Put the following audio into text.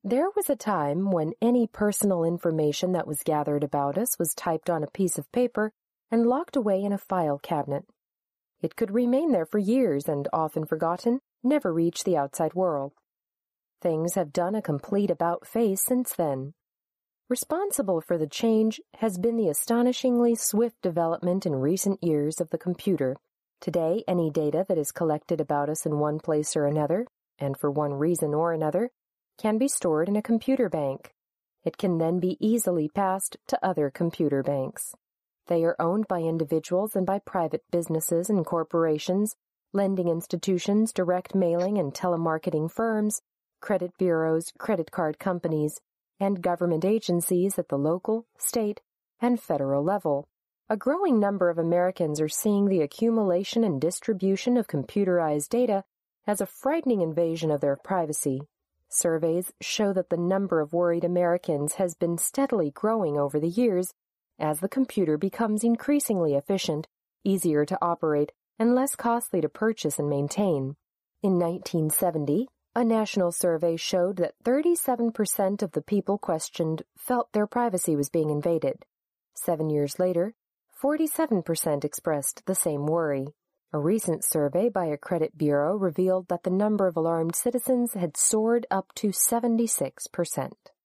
There was a time when any personal information that was gathered about us was typed on a piece of paper and locked away in a file cabinet. It could remain there for years and, often forgotten, never reach the outside world. Things have done a complete about-face since then. Responsible for the change has been the astonishingly swift development in recent years of the computer. Today, any data that is collected about us in one place or another, and for one reason or another, can be stored in a computer bank. It can then be easily passed to other computer banks. They are owned by individuals and by private businesses and corporations, lending institutions, direct mailing and telemarketing firms, credit bureaus, credit card companies, and government agencies at the local, state, and federal level. A growing number of Americans are seeing the accumulation and distribution of computerized data as a frightening invasion of their privacy. Surveys show that the number of worried Americans has been steadily growing over the years as the computer becomes increasingly efficient, easier to operate, and less costly to purchase and maintain. In 1970, a national survey showed that 37% of the people questioned felt their privacy was being invaded. 7 years later, 47% expressed the same worry. A recent survey by a credit bureau revealed that the number of alarmed citizens had soared up to 76%.